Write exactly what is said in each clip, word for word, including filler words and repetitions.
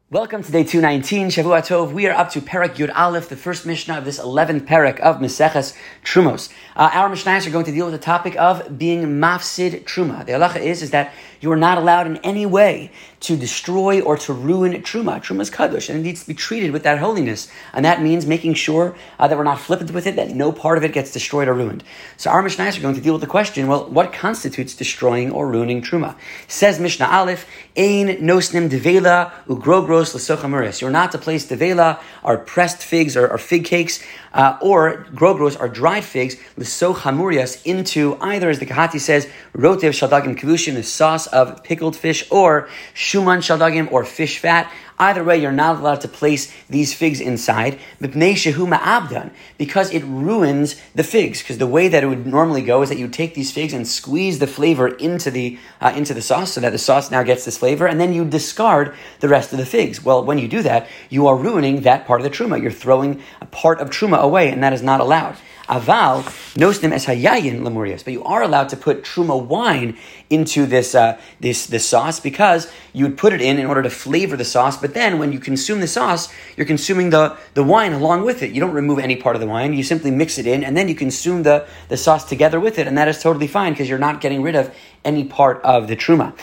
Welcome to day two nineteen, Shavua Tov. We are up to Perek Yud Aleph, the first Mishnah of this eleventh Perek of Meseches Trumos. Uh, our Mishnahs are going to deal with the topic of being mafsid Truma. The halacha is, is that you are not allowed in any way to destroy or to ruin Truma. Truma is kadosh, and it needs to be treated with that holiness. And that means making sure uh, that we're not flippant with it, that no part of it gets destroyed or ruined. So our Mishnahs are going to deal with the question, well, what constitutes destroying or ruining Truma? Says Mishnah Aleph, Ein nosnim devela ugrogros l'socha muris. You're not to place devela, or pressed figs, or, or fig cakes, uh, or grogros, or dried figs, l'socha murias, into either, as the Kahati says, rotev shaldagim kivushim, the sauce of pickled fish, or shuman shaldagim, or fish fat. Either way, you're not allowed to place these figs inside, because it ruins the figs. Because the way that it would normally go is that you take these figs and squeeze the flavor into the uh, into the sauce, so that the sauce now gets this flavor, and then you discard the rest of the figs. Well, when you do that, you are ruining that part of the truma. You're throwing a part of truma away, and that is not allowed. Aval nosnim es hayayin lemurias, but you are allowed to put truma wine into this uh, this this sauce, because you would put it in in order to flavor the sauce. But then, when you consume the sauce, you're consuming the, the wine along with it. You don't remove any part of the wine; you simply mix it in, and then you consume the, the sauce together with it, and that is totally fine because you're not getting rid of any part of the truma.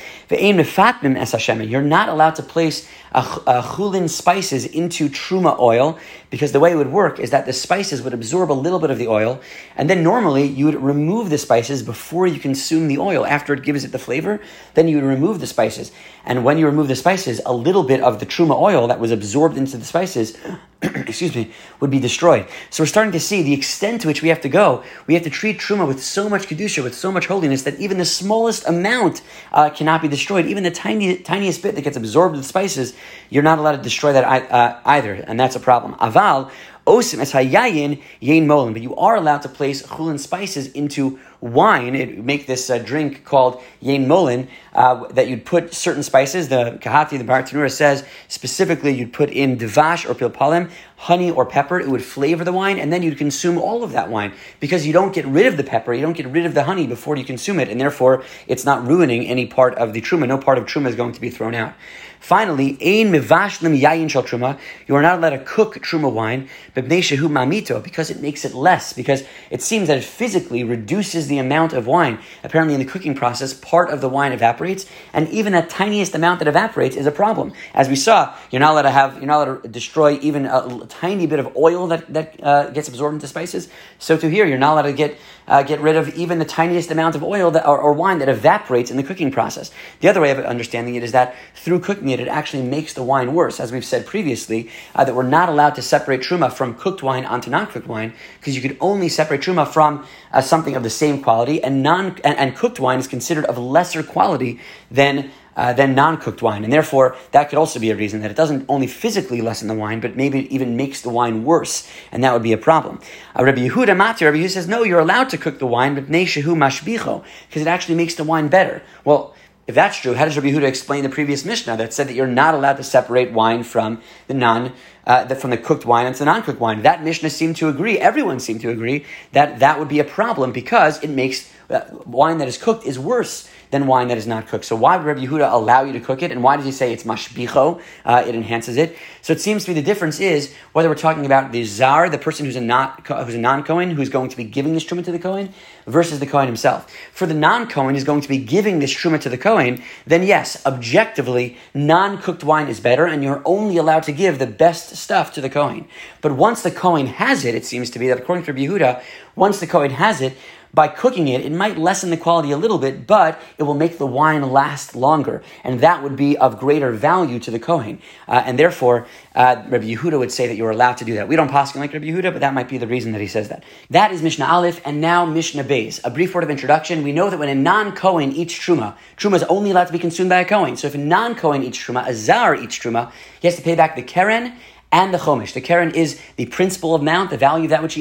You're not allowed to place uh, uh, chulin spices into truma oil, because the way it would work is that the spices would absorb a little bit of the oil, and then normally you would remove the spices before you consume the oil. After it gives it the flavor, then you would remove the spices. And when you remove the spices, a little bit of the truma oil that was absorbed into the spices, excuse me, would be destroyed. So we're starting to see the extent to which we have to go. We have to treat truma with so much kedusha, with so much holiness, that even the smallest amount uh, cannot be destroyed. Even the tiny, tiniest bit that gets absorbed with the spices, you're not allowed to destroy that uh, either, and that's a problem. Aval osim es hayayin yein molin, but you are allowed to place chulin spices into wine. It would make this uh, drink called yein molin, uh, that you'd put certain spices. The Kahati, the Bar Tanura, says specifically you'd put in devash or pilpalim, honey or pepper. It would flavor the wine, and then you'd consume all of that wine, because you don't get rid of the pepper, you don't get rid of the honey before you consume it, and therefore it's not ruining any part of the truma. No part of truma is going to be thrown out. Finally, ein mevashlim yayin shel truma. You are not allowed to cook truma wine, b'bnei shehu mamito, because it makes it less, because it seems that it physically reduces the amount of wine. Apparently, in the cooking process, part of the wine evaporates, and even that tiniest amount that evaporates is a problem. As we saw, you're not allowed to have, you're not allowed to destroy even a tiny bit of oil that that uh, gets absorbed into spices. So to here, you're not allowed to get uh, get rid of even the tiniest amount of oil that, or, or wine that evaporates in the cooking process. The other way of understanding it is that through cooking it, it actually makes the wine worse. As we've said previously, uh, that we're not allowed to separate truma from cooked wine onto non-cooked wine, because you could only separate truma from uh, something of the same quality, and non and, and cooked wine is considered of lesser quality than Uh, than non-cooked wine. And therefore, that could also be a reason that it doesn't only physically lessen the wine, but maybe it even makes the wine worse, and that would be a problem. Uh, Rabbi Yehuda Mati, Rabbi Yehuda says, no, you're allowed to cook the wine, but b'nei shehu mashbicho, because it actually makes the wine better. Well, if that's true, how does Rabbi Yehuda explain the previous Mishnah that said that you're not allowed to separate wine from the non, uh, the, from the cooked wine and the non-cooked wine? That Mishnah seemed to agree, everyone seemed to agree, that that would be a problem, because it makes uh, wine that is cooked is worse than wine that is not cooked. So why would Rabbi Yehuda allow you to cook it? And why does he say it's mashbicho? Uh, it enhances it. So it seems to be the difference is whether we're talking about the zar, the person who's a not who's a non-Kohen, who's going to be giving this truma to the Kohen, versus the Kohen himself. For the non-Kohen who's going to be giving this truma to the Kohen, then yes, objectively, non-cooked wine is better, and you're only allowed to give the best stuff to the Kohen. But once the Kohen has it, it seems to be that according to Rabbi Yehuda, once the Kohen has it, by cooking it, it might lessen the quality a little bit, but it will make the wine last longer, and that would be of greater value to the Kohen. Uh, and therefore, uh, Rabbi Yehuda would say that you're allowed to do that. We don't paskin like Rabbi Yehuda, but that might be the reason that he says that. That is Mishnah Aleph, and now Mishnah Beis. A brief word of introduction. We know that when a non-Kohen eats truma, truma is only allowed to be consumed by a Kohen. So if a non-Kohen eats truma, a zar eats truma, he has to pay back the keren and the chomish. The keren is the principal amount, the value of that which he ate,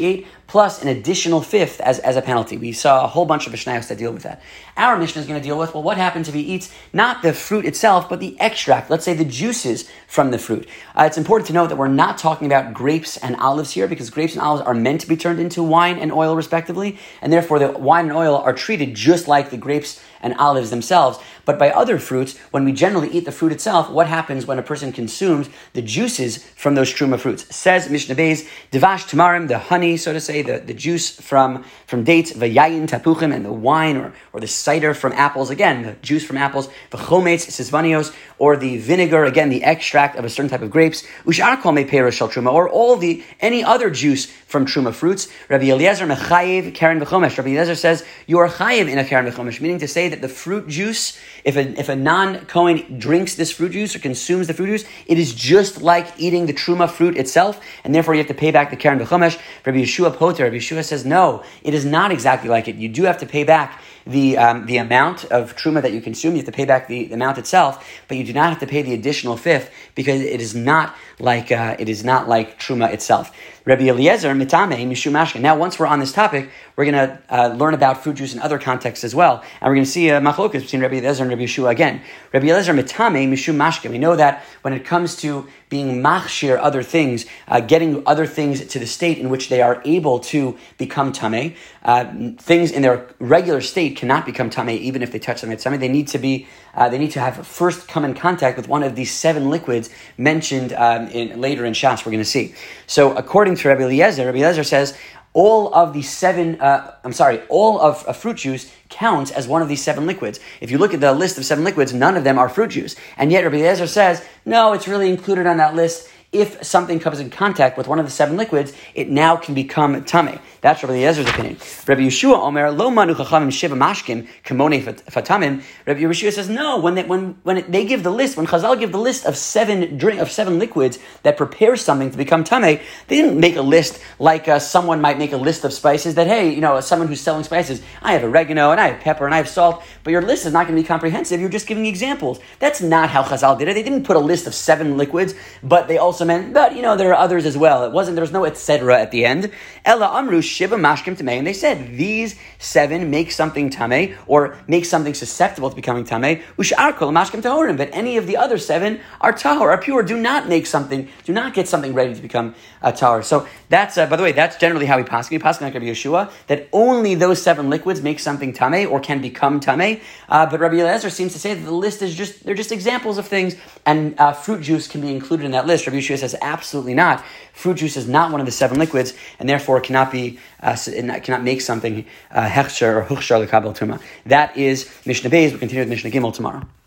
plus an additional fifth as, as a penalty. We saw a whole bunch of Mishnayos that deal with that. Our Mishnah is going to deal with, well, what happens if he eats not the fruit itself, but the extract, let's say the juices from the fruit. Uh, it's important to note that we're not talking about grapes and olives here, because grapes and olives are meant to be turned into wine and oil respectively, and therefore the wine and oil are treated just like the grapes and olives themselves. But by other fruits, when we generally eat the fruit itself, what happens when a person consumes the juices from those truma fruits? Says Mishnah Beis, Devash Tamarim, the honey, so to say, the, the juice from, from dates, Vayayin Tapuchim, and the wine or, or the cider from apples, again, the juice from apples, V'chometz Sisvanios, or the vinegar, again, the extract of a certain type of grapes, Ushar Kol Me'Peros Shel Truma, or all the, any other juice from truma fruits. Rabbi Eliezer Mechayev Karen V'chomesh. Rabbi Eliezer says, you are chayev in a Karen V'chomesh, meaning to say that the fruit juice, if a, if a non-Kohen drinks this fruit juice or consumes the fruit juice, it is just like eating the truma fruit itself, and therefore you have to pay back the Karen V'chomesh. Rabbi Yeshua Poter, Rabbi Yeshua says, no, it is not exactly like it. You do have to pay back the um, the amount of truma that you consume. You have to pay back the, the amount itself, but you do not have to pay the additional fifth, because it is not like uh, it is not like truma itself. Rabbi Eliezer mitame mishum mashke. Now, once we're on this topic, we're going to uh, learn about fruit juice in other contexts as well, and we're going to see a machlokas between Rabbi Eliezer and Rabbi Yeshua again. Rabbi Eliezer mitame mishum mashke. We know that when it comes to being machshir other things, uh, getting other things to the state in which they are able to become tameh, uh, things in their regular state cannot become tameh even if they touch them at tameh. They need to be, uh, they need to have first come in contact with one of these seven liquids mentioned um, in, later in Shas. We're going to see. So, according to Rabbi Eliezer, Rabbi Eliezer says all of the seven, uh, I'm sorry, all of a fruit juice counts as one of these seven liquids. If you look at the list of seven liquids, none of them are fruit juice. And yet Rabbi Eliezer says, no, it's really included on that list. If something comes in contact with one of the seven liquids, it now can become tameh. That's Rabbi Eliezer's opinion. Rabbi Yeshua Omer, Lo manu chachamim shiva mashkim kamone fatamim. Rabbi Yeshua says, no, when they, when, when it, they give the list, when Chazal give the list of seven drink, of seven liquids that prepare something to become tameh, they didn't make a list like uh, someone might make a list of spices that, hey, you know, someone who's selling spices, I have oregano, and I have pepper, and I have salt, but your list is not going to be comprehensive. You're just giving examples. That's not how Chazal did it. They didn't put a list of seven liquids, but they also meant, but, you know, there are others as well. It wasn't, there was no et cetera at the end. Ella amru shiva mashkim tameh, and they said these seven make something tameh, or make something susceptible to becoming tameh. Ushar kol mashkim tahorim, but any of the other seven are tahor, are pure. Do not make something, do not get something ready to become a tahor. So that's, uh, by the way, that's generally how we pass. We pass like Rabbi Yeshua, that only those seven liquids make something tameh, or can become tameh. Uh, but Rabbi Eliezer seems to say that the list is just, they're just examples of things, and uh, fruit juice can be included in that list. Rabbi Yeshua says, absolutely not. Fruit juice is not one of the seven liquids, and therefore cannot be uh, cannot make something hechsher uh, or huchshar l'kabel tuma. That is Mishnah Beis. We'll continue with Mishnah Gimel tomorrow.